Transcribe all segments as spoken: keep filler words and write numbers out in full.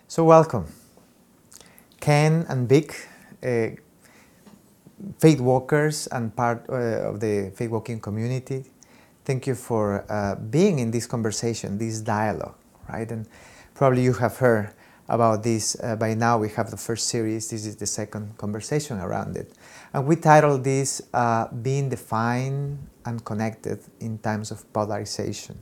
So welcome, Ken and Vic, uh, faith walkers and part uh, of the faith walking community. Thank you for uh, being in this conversation, this dialogue, right? And probably you have heard about this uh, by now. We have the first series. This is the second conversation around it. And we titled this uh, Being Defined and Connected in Times of Polarization.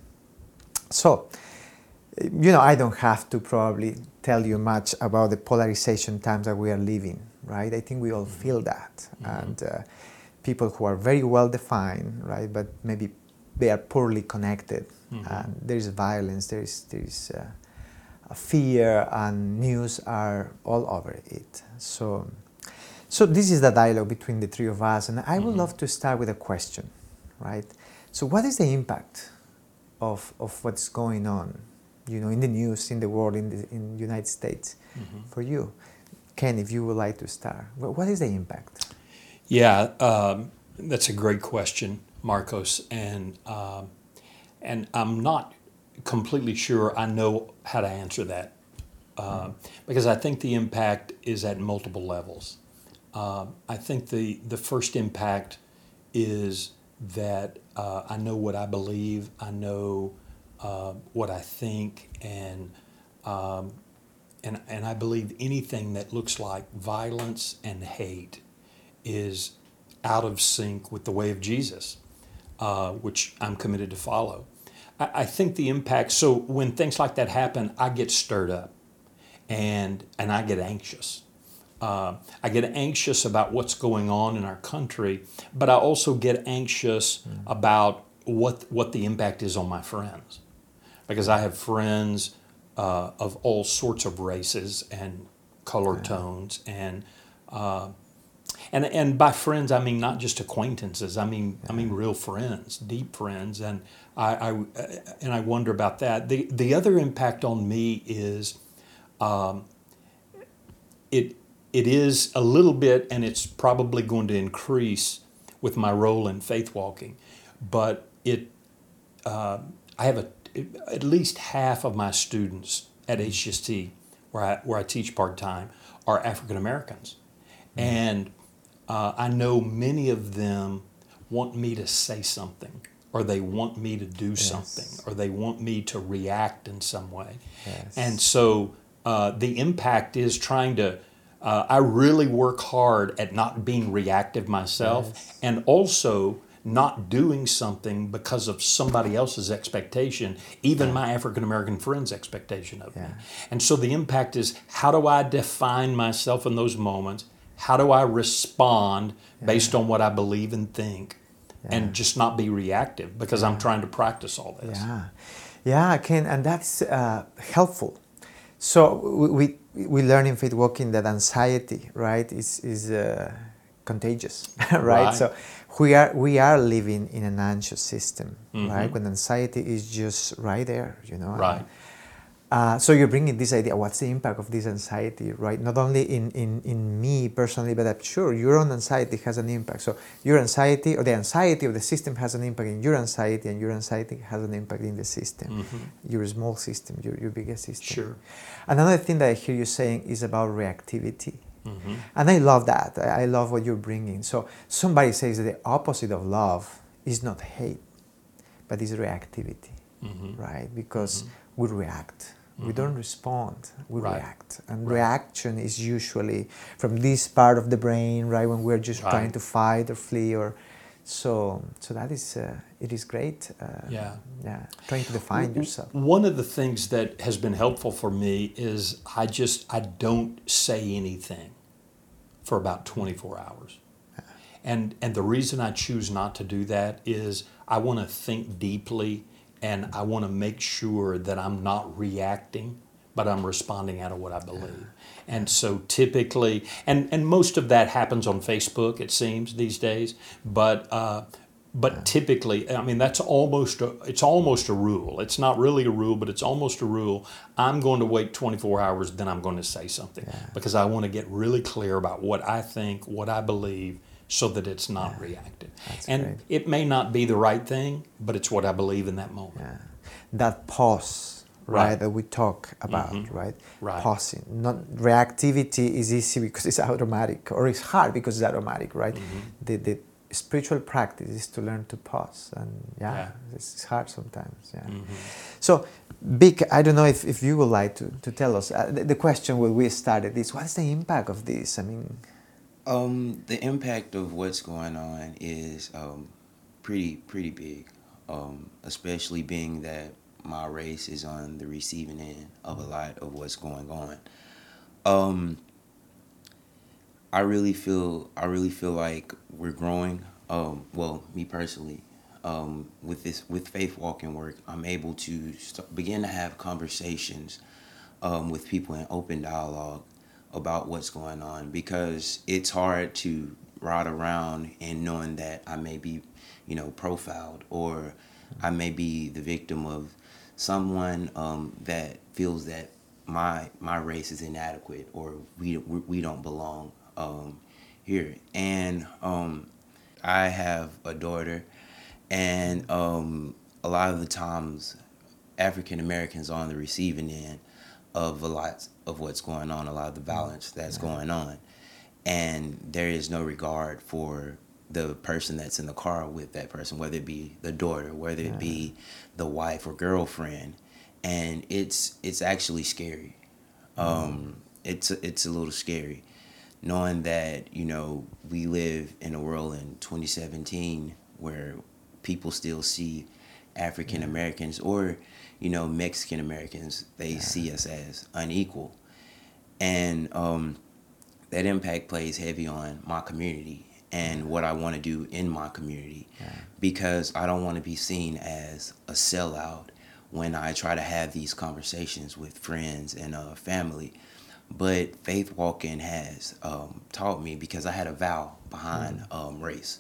So, you know, I don't have to probably tell you much about the polarization times that we are living, right? I think we all feel that. Mm-hmm. And uh, people who are very well defined, right, but maybe they are poorly connected. Mm-hmm. And there is violence, there is, there is uh, a fear, and news are all over it. So, so this is the dialogue between the three of us. And I would mm-hmm. love to start with a question, right? So what is the impact of, of what's going on, you know, in the news, in the world, in the in United States, mm-hmm. for you? Ken, if you would like to start, what is the impact? Yeah, um, that's a great question, Marcos, and um, and I'm not completely sure I know how to answer that uh, mm-hmm. because I think the impact is at multiple levels. Uh, I think the the first impact is that uh, I know what I believe, I know uh, what I think, and um, and and I believe anything that looks like violence and hate is out of sync with the way of Jesus, uh, which I'm committed to follow. I, I think the impact. So when things like that happen, I get stirred up, and and I get anxious. Uh, I get anxious about what's going on in our country, but I also get anxious mm. about what what the impact is on my friends, because I have friends uh, of all sorts of races and color yeah. tones, and uh, and and by friends I mean not just acquaintances. I mean yeah. I mean real friends, deep friends, and I, I and I wonder about that. The the other impact on me is um, it. It is a little bit, and it's probably going to increase with my role in faith walking. But it, uh, I have a, at least half of my students at H S T, where I where I teach part time, are African Americans, mm-hmm. and uh, I know many of them want me to say something, or they want me to do yes. something, or they want me to react in some way, yes. and so uh, the impact is trying to. Uh, I really work hard at not being reactive myself yes. and also not doing something because of somebody else's expectation, even yeah. my African-American friends' expectation of yeah. me. And so the impact is, how do I define myself in those moments? How do I respond yeah. based on what I believe and think yeah. and just not be reactive because yeah. I'm trying to practice all this? Yeah, yeah, Ken, and that's uh, helpful. So we we learn in faith walking that anxiety, right, is is uh, contagious, right? right? So we are we are living in an anxious system, mm-hmm. right? When anxiety is just right there, you know. Right. Uh, so you're bringing this idea. What's the impact of this anxiety, right? Not only in, in, in me personally, but I'm sure your own anxiety has an impact. So your anxiety or the anxiety of the system has an impact in your anxiety, and your anxiety has an impact in the system, mm-hmm. your small system, your, your biggest system. Sure. Another thing that I hear you saying is about reactivity. Mm-hmm. And I love that. I, I love what you're bringing. So somebody says that the opposite of love is not hate, but is reactivity, mm-hmm. right? Because mm-hmm. we react. We mm-hmm. don't respond, we right. react. And right. reaction is usually from this part of the brain, right, when we're just right. trying to fight or flee. or So so that is, uh, it is great. Uh, yeah. Yeah, trying to define w- yourself. One of the things that has been helpful for me is I just, I don't say anything for about twenty-four hours. Yeah. And, and the reason I choose not to do that is I want to think deeply, and I want to make sure that I'm not reacting, but I'm responding out of what I believe. And so typically, and, and most of that happens on Facebook, it seems, these days, but uh, but typically, I mean, that's almost, a, it's almost a rule. It's not really a rule, but it's almost a rule. I'm going to wait twenty-four hours, then I'm going to say something, yeah. because I want to get really clear about what I think, what I believe, so that it's not yeah, reactive. And great. It may not be the right thing, but it's what I believe in that moment. Yeah. That pause, right, Right. that we talk about, Mm-hmm. right? Right. Pausing. Not reactivity is easy because it's automatic, or it's hard because it's automatic, right? Mm-hmm. The the spiritual practice is to learn to pause, and yeah, Yeah. it's hard sometimes. Yeah. Mm-hmm. So, Vic, I don't know if, if you would like to, to tell us. Uh, the, the question when we started is, what's the impact of this? I mean, Um, the impact of what's going on is um, pretty pretty big, um, especially being that my race is on the receiving end of a lot of what's going on. Um, I really feel I really feel like we're growing. Um, well, me personally, um, with this with faith walking work, I'm able to st- begin to have conversations um, with people in open dialogue about what's going on, because it's hard to ride around and knowing that I may be, you know, profiled, or I may be the victim of someone um, that feels that my my race is inadequate, or we we, we don't belong um, here. And um, I have a daughter, and um, a lot of the times African Americans are on the receiving end of a lot of what's going on, a lot of the violence that's going on. And there is no regard for the person that's in the car with that person, whether it be the daughter, whether it be the wife or girlfriend. And it's it's actually scary. Um, it's it's a little scary knowing that, you know, we live in a world in twenty seventeen where people still see African Americans, or, you know, Mexican Americans, they see us as unequal. And um, that impact plays heavy on my community and what I want to do in my community, because I don't want to be seen as a sellout when I try to have these conversations with friends and uh, family. But faith walking has um, taught me, because I had a vow behind um, race.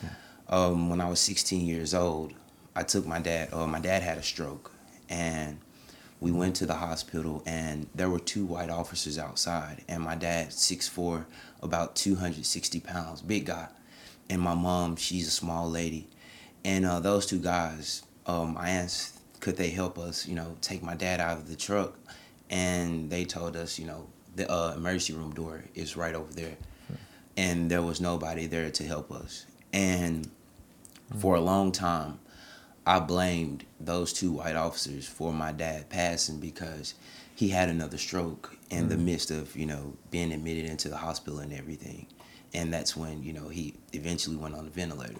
Um, when I was sixteen years old, I took my dad. Uh, my dad had a stroke, and we went to the hospital, and there were two white officers outside, and my dad, six foot four, about two hundred sixty pounds, big guy, and my mom, she's a small lady, and uh, those two guys, um, I asked, could they help us, you know, take my dad out of the truck, and they told us, you know, the uh, emergency room door is right over there, and there was nobody there to help us. And for a long time, I blamed those two white officers for my dad passing, because he had another stroke in the midst of, you know, being admitted into the hospital and everything. And that's when, you know, he eventually went on the ventilator.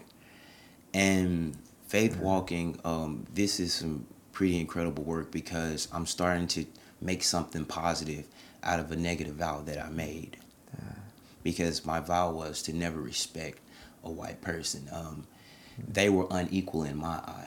And faith walking, um, this is some pretty incredible work, because I'm starting to make something positive out of a negative vow that I made. Because my vow was to never respect a white person. Um, they were unequal in my eye.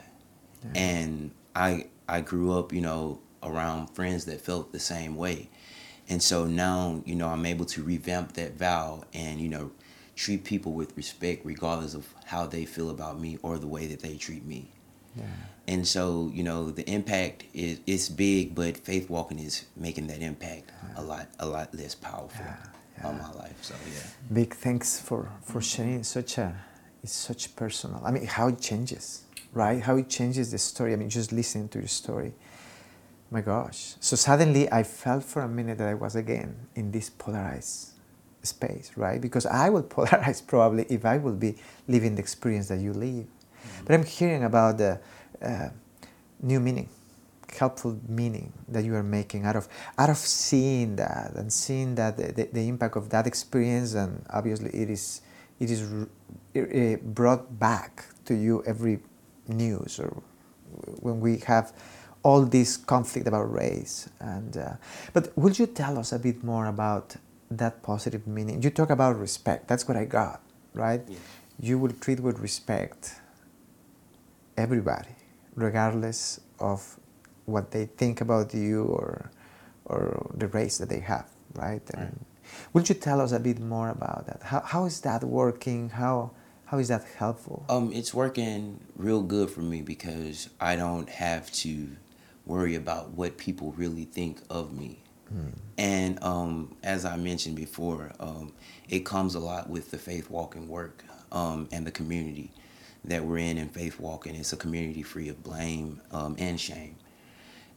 And I I grew up, you know, around friends that felt the same way. And so now, you know, I'm able to revamp that vow and, you know, treat people with respect regardless of how they feel about me or the way that they treat me. And so, you know, the impact is it's big, but faith walking is making that impact a lot a lot less powerful on my life. So yeah. Vic, thanks for, for sharing such a, it's such personal. I mean, how it changes, right? How it changes the story. I mean, just listening to your story. My gosh. So suddenly I felt for a minute that I was again in this polarized space, right? Because I would polarize probably if I would be living the experience that you live. Mm-hmm. But I'm hearing about the uh, new meaning, helpful meaning that you are making out of out of seeing that and seeing that the, the, the impact of that experience, and obviously it is it is r- brought back to you every news or when we have all this conflict about race. And uh, but would you tell us a bit more about that positive meaning? You talk about respect. That's what I got, right? Yes. You will treat with respect everybody, regardless of what they think about you or or the race that they have, right? I mean, would you tell us a bit more about that? How how is that working? How how is that helpful? Um, it's working real good for me, because I don't have to worry about what people really think of me. Mm. And um, as I mentioned before, um, it comes a lot with the faith walking work um, and the community that we're in in faith walking. It's a community free of blame um, and shame.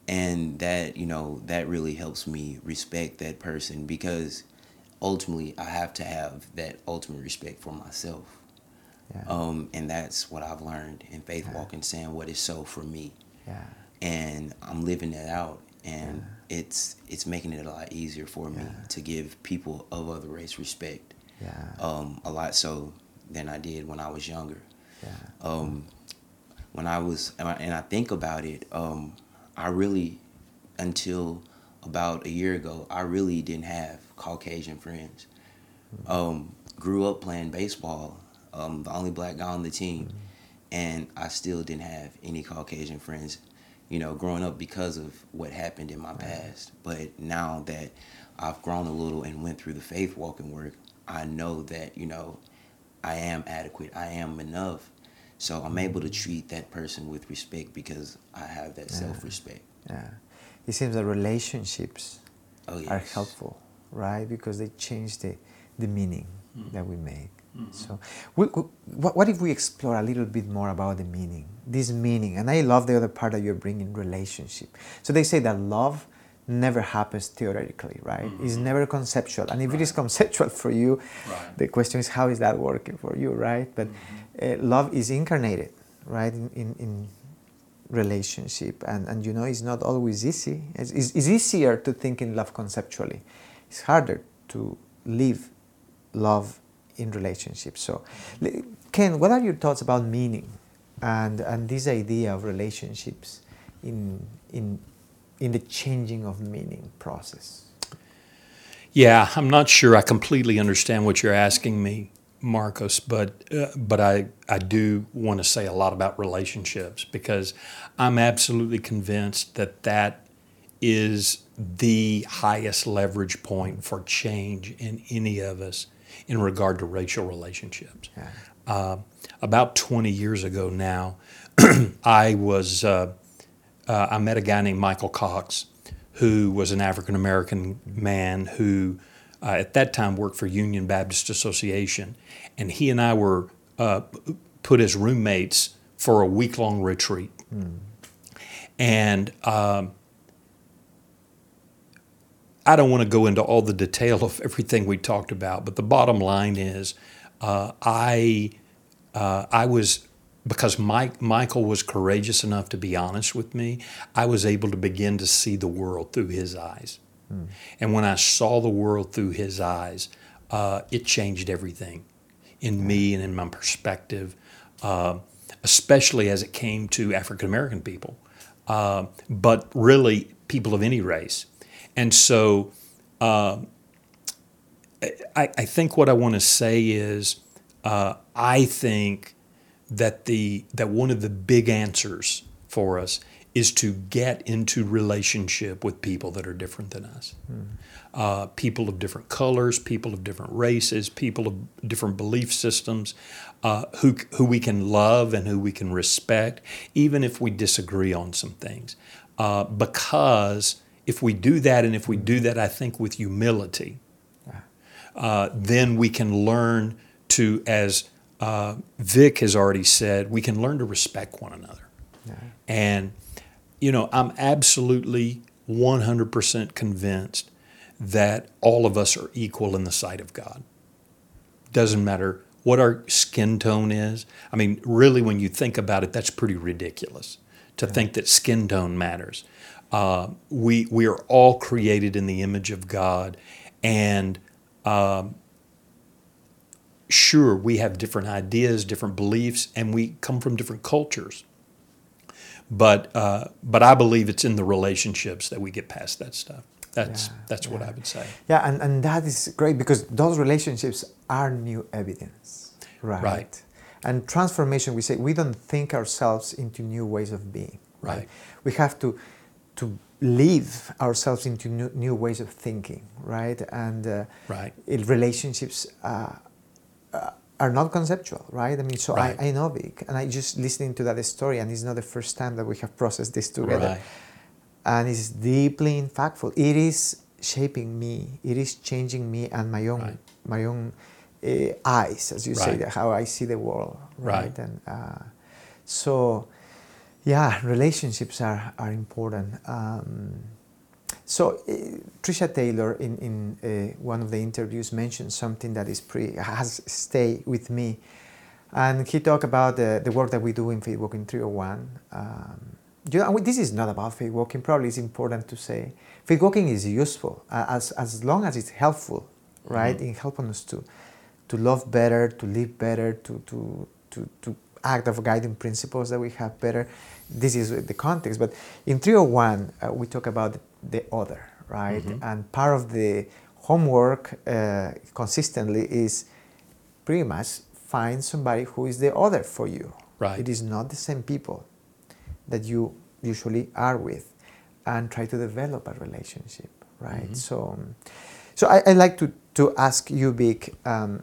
and that, you know, that really helps me respect that person, because ultimately I have to have that ultimate respect for myself. Yeah. Um, and that's what I've learned in Faith Yeah. Walking, saying what is so for me. Yeah. And I'm living that out, and yeah. it's it's making it a lot easier for me Yeah. to give people of other race respect. Yeah. Um, a lot so than I did when I was younger. Yeah. Um, when I was, and I, and I think about it, um, I really, until about a year ago, I really didn't have Caucasian friends. Mm-hmm. Um, grew up playing baseball, um, the only black guy on the team, mm-hmm. and I still didn't have any Caucasian friends, you know, growing up because of what happened in my right. past. But now that I've grown a little and went through the faith walking work, I know that, you know, I am adequate, I am enough. So I'm mm-hmm. able to treat that person with respect because I have that yeah. self-respect. Yeah. It seems that relationships oh, yes. are helpful, right? Because they change the, the meaning mm-hmm. that we make. Mm-hmm. So we, we, what, what if we explore a little bit more about the meaning, this meaning? And I love the other part that you're bringing, relationship. So they say that love never happens theoretically, right? Mm-hmm. It's never conceptual. And if right. it is conceptual for you, right. the question is, how is that working for you, right? But mm-hmm. uh, love is incarnated, right, in, in, in relationship. And, and, you know, it's not always easy. It's, it's, it's easier to think in love conceptually. It's harder to live love in relationships. So, Ken, what are your thoughts about meaning and, and this idea of relationships in, in in the changing of meaning process? Yeah, I'm not sure I completely understand what you're asking me, Marcos, but uh, but I, I do want to say a lot about relationships, because I'm absolutely convinced that that is the highest leverage point for change in any of us in regard to racial relationships. Yeah. Uh, about twenty years ago now, I was... Uh, Uh, I met a guy named Michael Cox, who was an African-American man who uh, at that time worked for Union Baptist Association. And he and I were uh, put as roommates for a week-long retreat. Mm. And um, I don't want to go into all the detail of everything we talked about, but the bottom line is uh, I, uh, I was... Because Mike, Michael was courageous enough to be honest with me, I was able to begin to see the world through his eyes. Mm. And when I saw the world through his eyes, uh, it changed everything in yeah. me and in my perspective, uh, especially as it came to African American people, uh, but really people of any race. And so uh, I, I think what I want to say is uh, I think that the that one of the big answers for us is to get into relationship with people that are different than us. Mm. Uh, people of different colors, people of different races, people of different belief systems, uh, who who we can love and who we can respect, even if we disagree on some things. Uh, because if we do that, and if we do that, I think with humility, uh, then we can learn to, as Uh, Vic has already said, we can learn to respect one another. Yeah. And, you know, I'm absolutely one hundred percent convinced that all of us are equal in the sight of God. Doesn't matter what our skin tone is. I mean, really, when you think about it, that's pretty ridiculous to yeah. think that skin tone matters. Uh, we, we are all created in the image of God, and um, sure, we have different ideas, different beliefs, and we come from different cultures. But uh, but I believe it's in the relationships that we get past that stuff. That's yeah, that's yeah. what I would say. Yeah, and, and that is great, because those relationships are new evidence, right? Right. And transformation, we say, we don't think ourselves into new ways of being, right? right. We have to to live ourselves into new, new ways of thinking, right? And uh, right. in relationships uh, uh, are not conceptual, right? I mean, so right. I, I know Vic, and I just listening to that story, and it's not the first time that we have processed this together. Right. And it's deeply impactful. It is shaping me. It is changing me and my own right. my own uh, eyes, as you right. say, how I see the world, right? Right. And uh, so, Yeah, relationships are, are important. Um, so uh, Trisha Taylor in, in uh, one of the interviews mentioned something that is pretty, has stayed with me. And he talked about the, the work that we do in Faith Walking three oh one. Um, you know, this is not about faith walking, probably it's important to say. Faith walking is useful uh, as, as long as it's helpful, right? Mm-hmm. In helping us to, to love better, to live better, to, to, to, to act of guiding principles that we have better. This is the context. But in three oh one, uh, we talk about the other, right? Mm-hmm. And part of the homework uh, consistently is pretty much find somebody who is the other for you. Right. It is not the same people that you usually are with, and try to develop a relationship, right? Mm-hmm. So, so I, I like to, to ask you, Vic, um,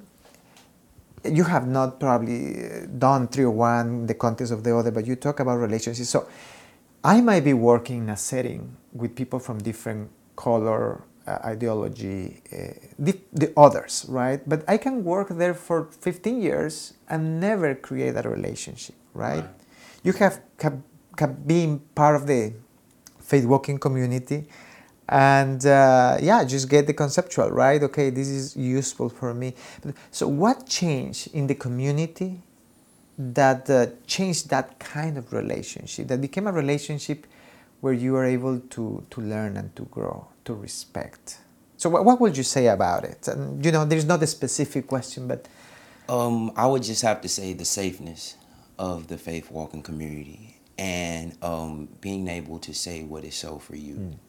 you have not probably done three oh one in the context of the other, but you talk about relationships. So I might be working in a setting with people from different color, uh, ideology, uh, the, the others, right? But I can work there for fifteen years and never create a relationship, right? Right. You have, have, have been part of the faith walking community, and uh, yeah, just get the conceptual, right? Okay, this is useful for me. So what changed in the community that uh, changed that kind of relationship, that became a relationship where you are able to, to learn and to grow, to respect? So what, what would you say about it? And, you know, there's not a specific question, but... Um, I would just have to say the safeness of the faith walking community, and um, being able to say what is so for you. Mm.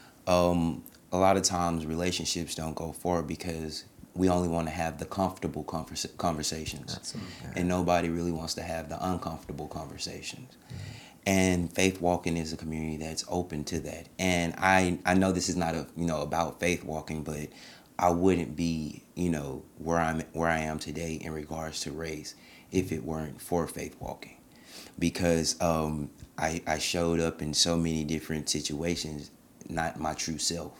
Um, a lot of times relationships don't go forward because we only want to have the comfortable conversa- conversations. Absolutely. And nobody really wants to have the uncomfortable conversations. Mm-hmm. And faith walking is a community that's open to that. And I, I know this is not a, you know, about faith walking, but I wouldn't be, you know, where I'm where I am today in regards to race if it weren't for faith walking. Because um, I, I showed up in so many different situations, not my true self.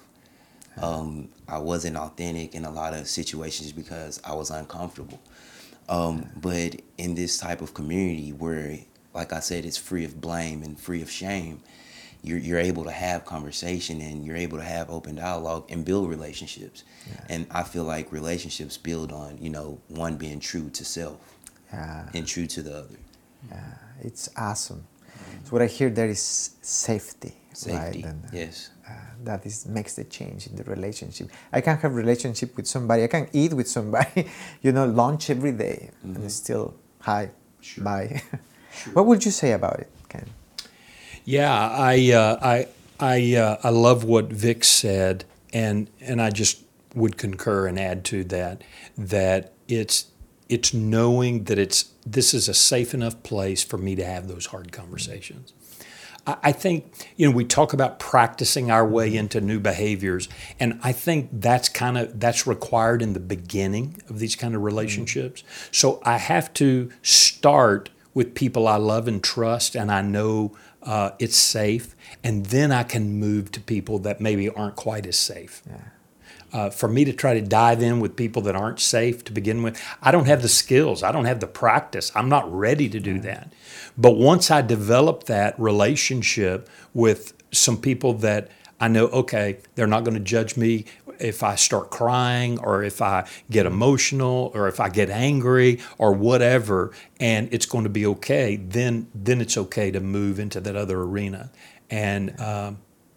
Um, I wasn't authentic in a lot of situations because I was uncomfortable. Um, but in this type of community where, like I said, it's free of blame and free of shame, you're, you're able to have conversation and you're able to have open dialogue and build relationships. Yeah. And I feel like relationships build on, you know, one being true to self yeah. and true to the other. Yeah, it's awesome. Mm-hmm. So what I hear there is safety. Safety, right? And, uh, yes. Uh, that is makes the change in the relationship. I can have relationship with somebody. I can eat with somebody, you know, lunch every day, mm-hmm. and still hi, sure. bye. Sure. What would you say about it, Ken? Yeah, I uh, I I uh, I love what Vic said, and and I just would concur and add to that that it's it's knowing that it's this is a safe enough place for me to have those hard conversations. I think, you know, we talk about practicing our way into new behaviors, and I think that's kind of, that's required in the beginning of these kind of relationships. Mm-hmm. So I have to start with people I love and trust, and I know uh, it's safe, and then I can move to people that maybe aren't quite as safe. Yeah. Uh, for me to try to dive in with people that aren't safe to begin with, I don't have the skills. I don't have the practice. I'm not ready to do that. But once I develop that relationship with some people that I know, okay, they're not going to judge me if I start crying or if I get emotional or if I get angry or whatever, and it's going to be okay, then then it's okay to move into that other arena. And um,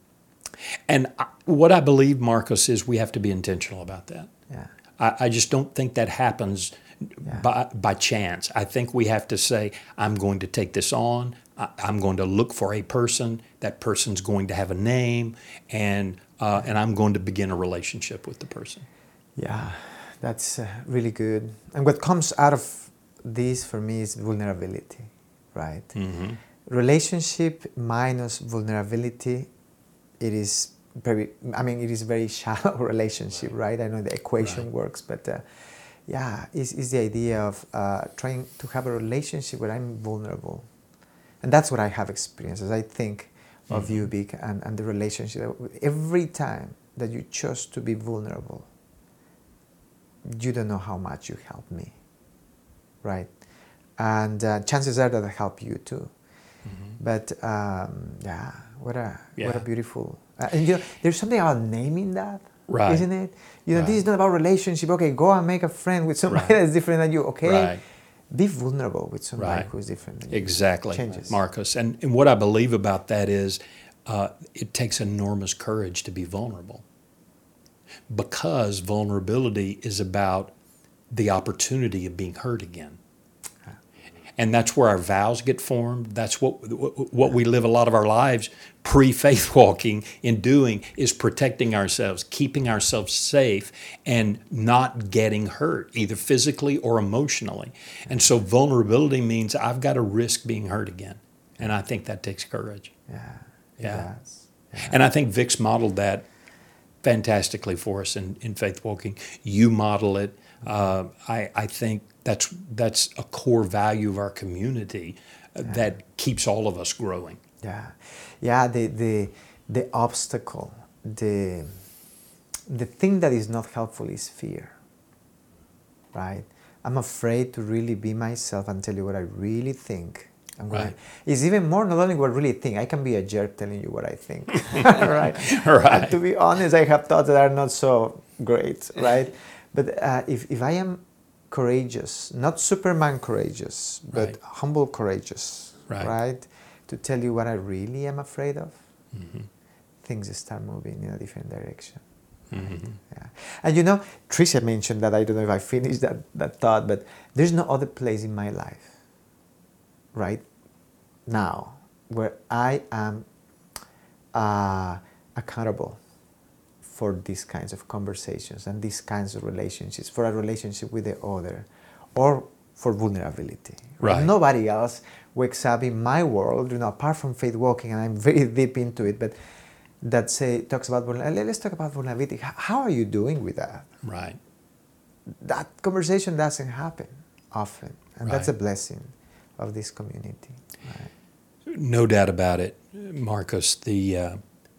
And what I believe, Marcos, is we have to be intentional about that. Yeah. I, I just don't think that happens yeah. by by chance. I think we have to say, I'm going to take this on. I, I'm going to look for a person. That person's going to have a name, and uh, and I'm going to begin a relationship with the person. Yeah, that's uh, really good. And what comes out of this for me is vulnerability, right? Mm-hmm. Relationship minus vulnerability, it is very, I mean, it is very shallow relationship, right? I know the equation right. works, but uh, yeah, it's, it's the idea of uh, trying to have a relationship where I'm vulnerable. And that's what I have experienced as I think of mm-hmm. you, Vic, and, and the relationship. Every time that you chose to be vulnerable, you don't know how much you helped me, right? And uh, chances are that I help you too. Mm-hmm. But um, yeah, what a what a Yeah. beautiful. Uh, and you know, there's something about naming that, Right. isn't it? You know, this Right. is not about relationship. Okay, go and make a friend with somebody Right. that's different than you. Okay, Right. be vulnerable with somebody Right. who's different than you. Exactly, Changes. Marcos. And, and what I believe about that is uh, it takes enormous courage to be vulnerable, because vulnerability is about the opportunity of being hurt again. And that's where our vows get formed. That's what what we live a lot of our lives pre-faith walking in doing, is protecting ourselves, keeping ourselves safe, and not getting hurt, either physically or emotionally. And so vulnerability means I've got to risk being hurt again. And I think that takes courage. Yeah, it Yeah. does. Yeah. And I think Vic's modeled that fantastically for us in, in faith walking. You model it. Uh, I, I think that's that's a core value of our community uh, that keeps all of us growing. Yeah, yeah. The the the obstacle, the the thing that is not helpful is fear. Right. I'm afraid to really be myself and tell you what I really think. I'm gonna, Right. It's even more not only what I really think. I can be a jerk telling you what I think. Right. Right. And to be honest, I have thoughts that are not so great. Right. But uh, if if I am courageous, not Superman courageous, but Right. humble courageous, Right. right? To tell you what I really am afraid of, Mm-hmm. things start moving in a different direction. Mm-hmm. Yeah. And you know, Tricia mentioned that, I don't know if I finished that, that thought, but there's no other place in my life, right now, where I am uh, accountable for these kinds of conversations and these kinds of relationships, for a relationship with the other, or for vulnerability. Right. Nobody else wakes up in my world, you know, apart from faith walking, and I'm very deep into it, but that say talks about vulnerability. Let's talk about vulnerability. H- How are you doing with that? Right. That conversation doesn't happen often, and that's a Right. blessing of this community. Right. No doubt about it, Marcos. The uh,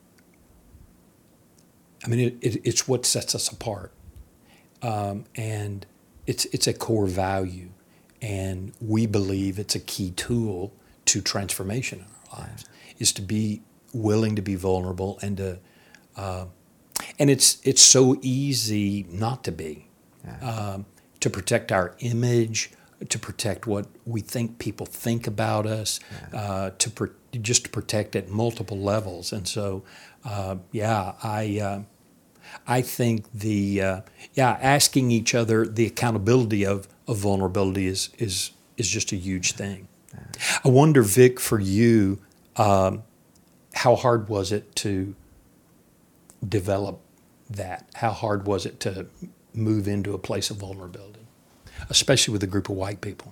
I mean, it, it, it's what sets us apart, um, and it's it's a core value, and we believe it's a key tool to transformation in our lives. Is to be willing to be vulnerable and to, uh, and it's it's so easy not to be, Yeah. um, to protect our image, to protect what we think people think about us, uh, to pro- just to protect at multiple levels. And so, uh, yeah, I uh, I think the uh, yeah asking each other the accountability of, of vulnerability is is is just a huge thing. I wonder, Vic, for you, um, how hard was it to develop that? How hard was it to move into a place of vulnerability, especially with a group of white people?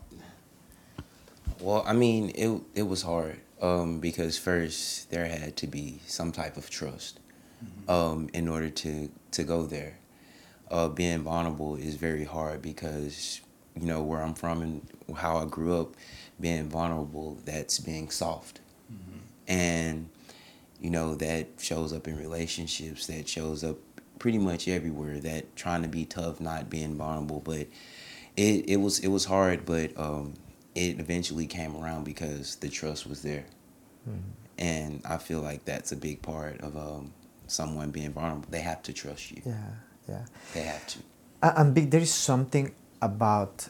Well, I mean, it it was hard um, because first there had to be some type of trust um, in order to to go there. Uh, being vulnerable is very hard because you know where I'm from and how I grew up. Being vulnerable, that's being soft, and you know that shows up in relationships. That shows up pretty much everywhere. That trying to be tough, not being vulnerable, but it it was it was hard, but. Um, it eventually came around because the trust was there. Mm-hmm. And I feel like that's a big part of um, someone being vulnerable. They have to trust you. Yeah, yeah. They have to. Uh, and big, there is something about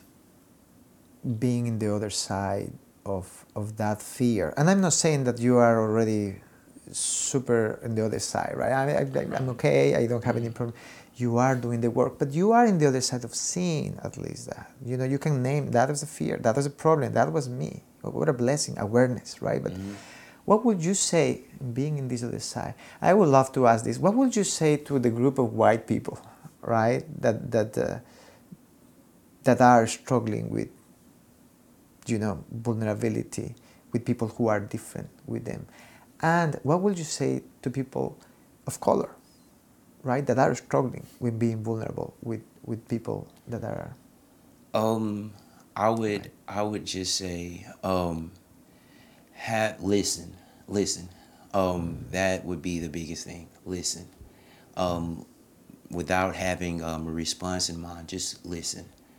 being in the other side of of that fear. And I'm not saying that you are already super in the other side, right? I, I, I'm okay. I don't have any problem. You are doing the work, but you are in the other side of seeing at least that. You know, you can name that was a fear, that was a problem, that was me. What a blessing, awareness, right? But mm-hmm. What would you say, being in this other side? I would love to ask this. What would you say to the group of white people, right, that that uh, that are struggling with, you know, vulnerability, with people who are different with them? And what would you say to people of color, right, that are struggling with being vulnerable with, with people that are? Um, I would I would just say, um, have listen, listen. Um, that would be the biggest thing. Listen, um, without having um, a response in mind, just listen,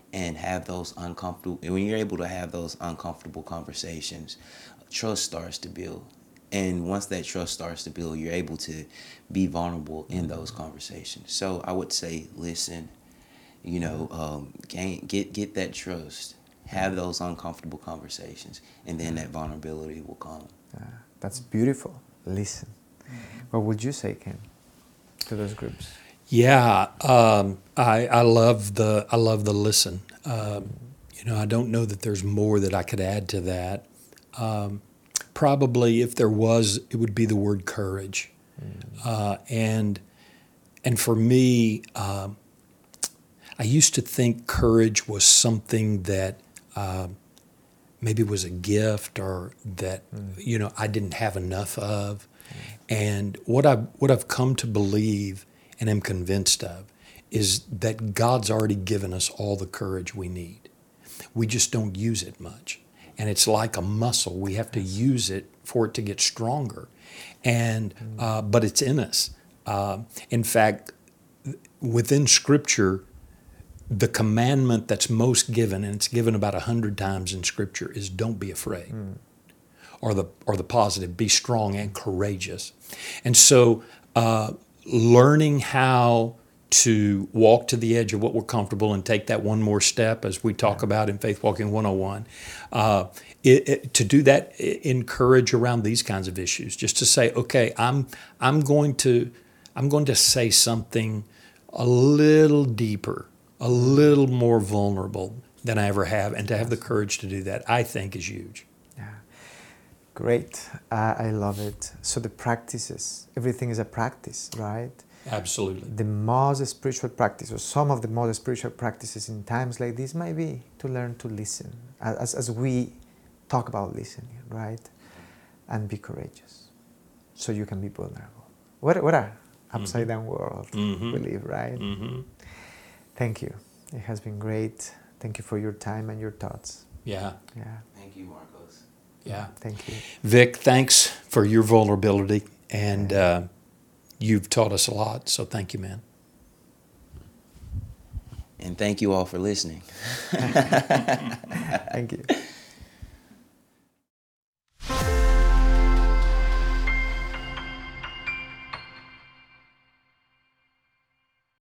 and have those uncomfortable, when you're able to have those uncomfortable conversations, trust starts to build. And once that trust starts to build, you're able to be vulnerable in those conversations. So I would say, listen, you know, um, gain, get get that trust, have those uncomfortable conversations, and then that vulnerability will come. Uh, that's beautiful. Listen. What would you say, Ken, to those groups? Yeah, um, I, I love the I love the listen. Um, you know, I don't know that there's more that I could add to that. Um, probably, if there was, it would be the word courage. Uh, and and for me, um, I used to think courage was something that uh, maybe was a gift or that you know I didn't have enough of. And what I what I've come to believe and am convinced of is that God's already given us all the courage we need. We just don't use it much. And it's like a muscle. We have to use it for it to get stronger. And uh, but it's in us. Uh, in fact, within Scripture, the commandment that's most given, and it's given about a hundred times in Scripture, is don't be afraid. Mm. Or the or the positive, be strong and courageous. And so uh, learning how to walk to the edge of what we're comfortable and take that one more step, as we talk about in Faith Walking one oh one, uh, it, it, to do that, encourage around these kinds of issues. Just to say, okay, I'm I'm going to I'm going to say something a little deeper, a little more vulnerable than I ever have, and to have the courage to do that, I think, is huge. Great. Uh, I love it. So the practices, everything is a practice, right? Absolutely. The most spiritual practice, or some of the most spiritual practices in times like this, might be to learn to listen, as, as we talk about listening, right? And be courageous, so you can be vulnerable. What, what a upside down world mm-hmm. we live, right? Mm-hmm. Thank you. It has been great. Thank you for your time and your thoughts. Yeah. Yeah. Thank you, Marcos. Yeah. Thank you. Vic, thanks for your vulnerability, and uh, you've taught us a lot, so thank you, man. And thank you all for listening. Thank you.